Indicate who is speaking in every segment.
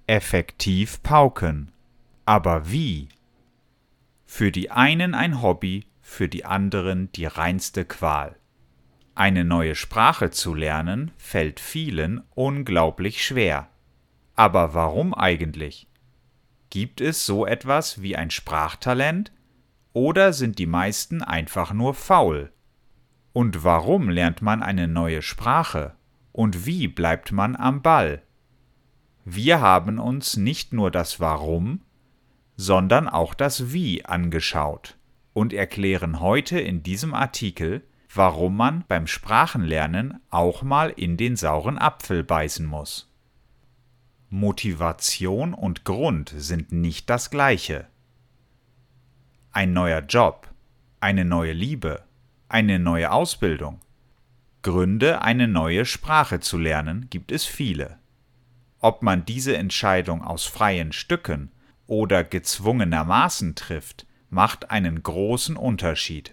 Speaker 1: effektiv pauken. Aber wie? Für die einen ein Hobby, für die anderen die reinste Qual. Eine neue Sprache zu lernen, fällt vielen unglaublich schwer. Aber warum eigentlich? Gibt es so etwas wie ein Sprachtalent? Oder sind die meisten einfach nur faul? Und warum lernt man eine neue Sprache? Und wie bleibt man am Ball? Wir haben uns nicht nur das Warum, sondern auch das Wie angeschaut und erklären heute in diesem Artikel, warum man beim Sprachenlernen auch mal in den sauren Apfel beißen muss. Motivation und Grund sind nicht das gleiche. Ein neuer Job, eine neue Liebe, eine neue Ausbildung. Gründe, eine neue Sprache zu lernen, gibt es viele. Ob man diese Entscheidung aus freien Stücken oder gezwungenermaßen trifft, macht einen großen Unterschied.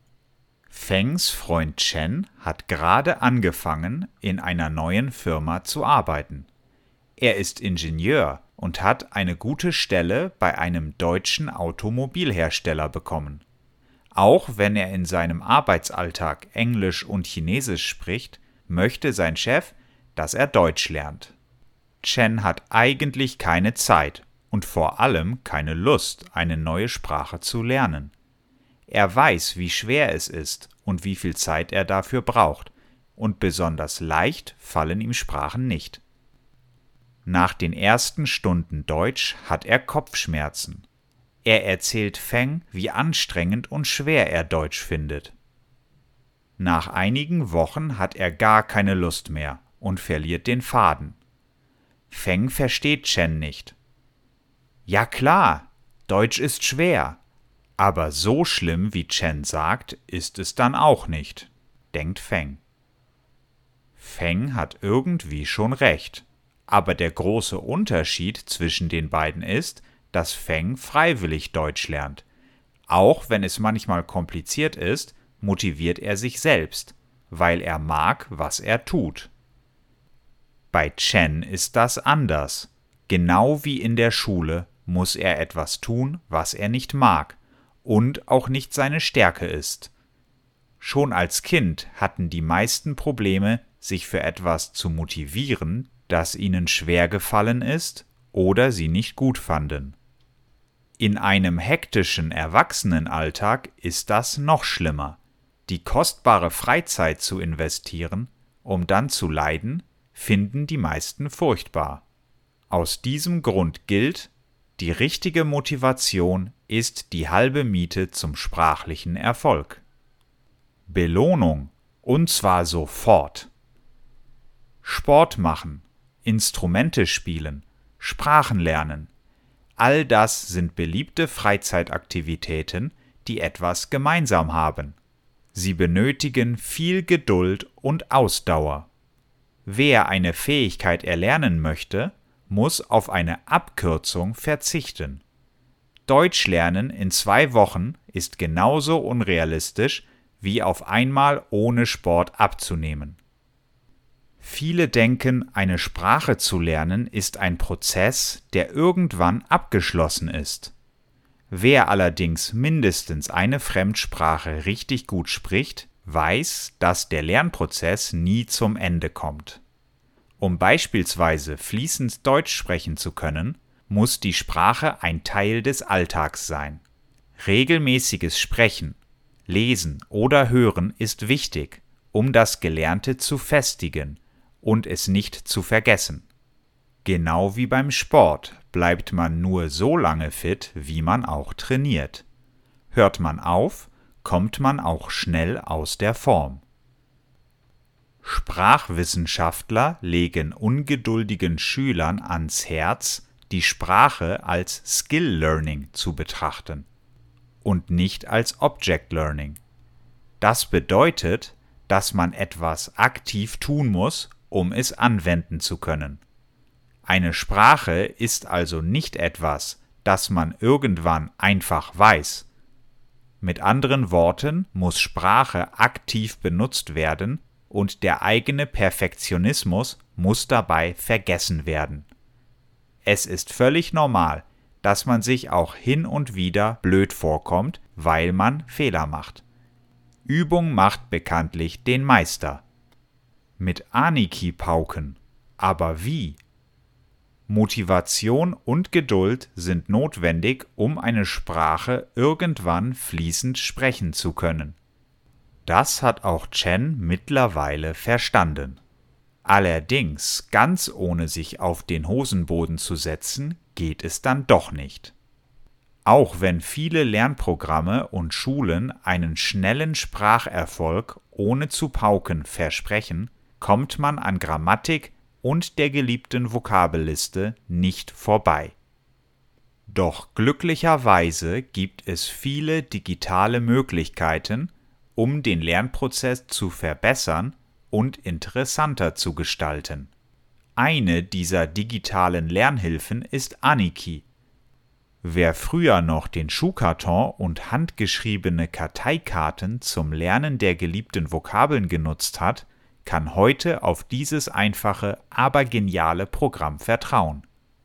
Speaker 1: Fengs Freund Chen hat gerade angefangen, in einer neuen Firma zu arbeiten. Er ist Ingenieur und hat eine gute Stelle bei einem deutschen Automobilhersteller bekommen. Auch wenn er in seinem Arbeitsalltag Englisch und Chinesisch spricht, möchte sein Chef, dass er Deutsch lernt. Chen hat eigentlich keine Zeit und vor allem keine Lust, eine neue Sprache zu lernen. Er weiß, wie schwer es ist und wie viel Zeit er dafür braucht, und besonders leicht fallen ihm Sprachen nicht. Nach den ersten Stunden Deutsch hat er Kopfschmerzen. Er erzählt Feng, wie anstrengend und schwer er Deutsch findet. Nach einigen Wochen hat er gar keine Lust mehr und verliert den Faden. Feng versteht Chen nicht. Ja klar, Deutsch ist schwer, aber so schlimm wie Chen sagt, ist es dann auch nicht, denkt Feng. Feng hat irgendwie schon recht, aber der große Unterschied zwischen den beiden ist, dass Feng freiwillig Deutsch lernt. Auch wenn es manchmal kompliziert ist, motiviert er sich selbst, weil er mag, was er tut. Bei Chen ist das anders. Genau wie in der Schule muss er etwas tun, was er nicht mag und auch nicht seine Stärke ist. Schon als Kind hatten die meisten Probleme, sich für etwas zu motivieren, das ihnen schwer gefallen ist oder sie nicht gut fanden. In einem hektischen Erwachsenenalltag ist das noch schlimmer, die kostbare Freizeit zu investieren, um dann zu leiden, finden die meisten furchtbar. Aus diesem Grund gilt, die richtige Motivation ist die halbe Miete zum sprachlichen Erfolg. Belohnung, und zwar sofort. Sport machen, Instrumente spielen, Sprachen lernen. All das sind beliebte Freizeitaktivitäten, die etwas gemeinsam haben. Sie benötigen viel Geduld und Ausdauer. Wer eine Fähigkeit erlernen möchte, muss auf eine Abkürzung verzichten. Deutsch lernen in 2 Wochen ist genauso unrealistisch, wie auf einmal ohne Sport abzunehmen. Viele denken, eine Sprache zu lernen ist ein Prozess, der irgendwann abgeschlossen ist. Wer allerdings mindestens eine Fremdsprache richtig gut spricht, weiß, dass der Lernprozess nie zum Ende kommt. Um beispielsweise fließend Deutsch sprechen zu können, muss die Sprache ein Teil des Alltags sein. Regelmäßiges Sprechen, Lesen oder Hören ist wichtig, um das Gelernte zu festigen und es nicht zu vergessen. Genau wie beim Sport bleibt man nur so lange fit, wie man auch trainiert. Hört man auf, kommt man auch schnell aus der Form. Sprachwissenschaftler legen ungeduldigen Schülern ans Herz, die Sprache als Skill Learning zu betrachten und nicht als Object Learning. Das bedeutet, dass man etwas aktiv tun muss, um es anwenden zu können. Eine Sprache ist also nicht etwas, das man irgendwann einfach weiß. Mit anderen Worten muss Sprache aktiv benutzt werden und der eigene Perfektionismus muss dabei vergessen werden. Es ist völlig normal, dass man sich auch hin und wieder blöd vorkommt, weil man Fehler macht. Übung macht bekanntlich den Meister. Mit Aniki pauken. Aber wie? Motivation und Geduld sind notwendig, um eine Sprache irgendwann fließend sprechen zu können. Das hat auch Chen mittlerweile verstanden. Allerdings, ganz ohne sich auf den Hosenboden zu setzen, geht es dann doch nicht. Auch wenn viele Lernprogramme und Schulen einen schnellen Spracherfolg ohne zu pauken versprechen, kommt man an Grammatik und der geliebten Vokabelliste nicht vorbei. Doch glücklicherweise gibt es viele digitale Möglichkeiten, um den Lernprozess zu verbessern und interessanter zu gestalten. Eine dieser digitalen Lernhilfen ist Aniki. Wer früher noch den Schuhkarton und handgeschriebene Karteikarten zum Lernen der geliebten Vokabeln genutzt hat, kann heute auf dieses einfache, aber geniale Programm vertrauen.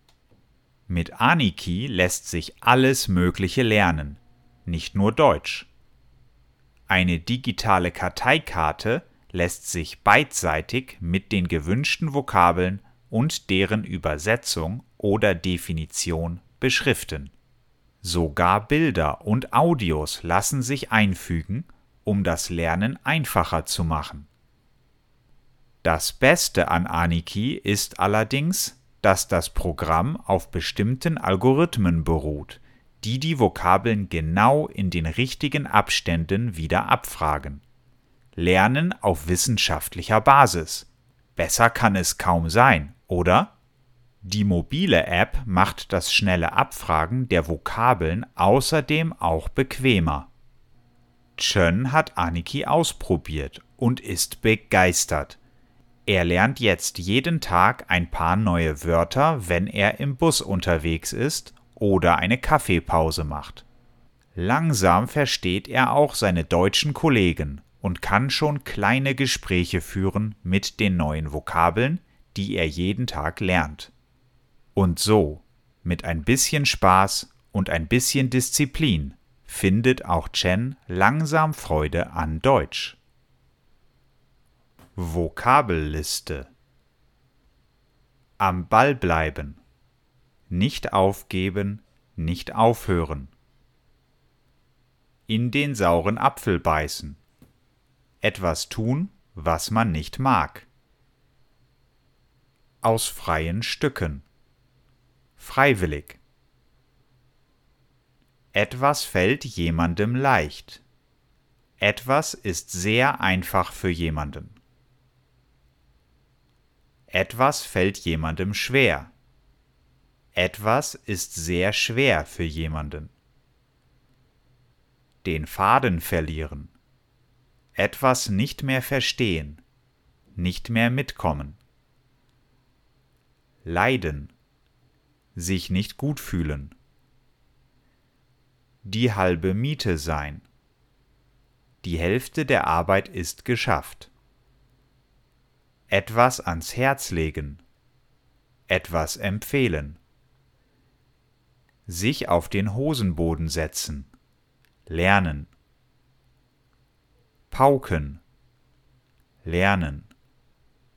Speaker 1: Mit Aniki lässt sich alles Mögliche lernen, nicht nur Deutsch. Eine digitale Karteikarte lässt sich beidseitig mit den gewünschten Vokabeln und deren Übersetzung oder Definition beschriften. Sogar Bilder und Audios lassen sich einfügen, um das Lernen einfacher zu machen. Das Beste an Aniki ist allerdings, dass das Programm auf bestimmten Algorithmen beruht, die die Vokabeln genau in den richtigen Abständen wieder abfragen. Lernen auf wissenschaftlicher Basis. Besser kann es kaum sein, oder? Die mobile App macht das schnelle Abfragen der Vokabeln außerdem auch bequemer. Chen hat Aniki ausprobiert und ist begeistert. Er lernt jetzt jeden Tag ein paar neue Wörter, wenn er im Bus unterwegs ist oder eine Kaffeepause macht. Langsam versteht er auch seine deutschen Kollegen und kann schon kleine Gespräche führen mit den neuen Vokabeln, die er jeden Tag lernt. Und so, mit ein bisschen Spaß und ein bisschen Disziplin, findet auch Chen langsam Freude an Deutsch. Vokabelliste. Am Ball bleiben. Nicht aufgeben, nicht aufhören. In den sauren Apfel beißen. Etwas tun, was man nicht mag. Aus freien Stücken. Freiwillig. Etwas fällt jemandem leicht. Etwas ist sehr einfach für jemanden. Etwas fällt jemandem schwer. Etwas ist sehr schwer für jemanden. Den Faden verlieren. Etwas nicht mehr verstehen. Nicht mehr mitkommen. Leiden. Sich nicht gut fühlen. Die halbe Miete sein. Die Hälfte der Arbeit ist geschafft. Etwas ans Herz legen. Etwas empfehlen. Sich auf den Hosenboden setzen. Lernen. Pauken. Lernen.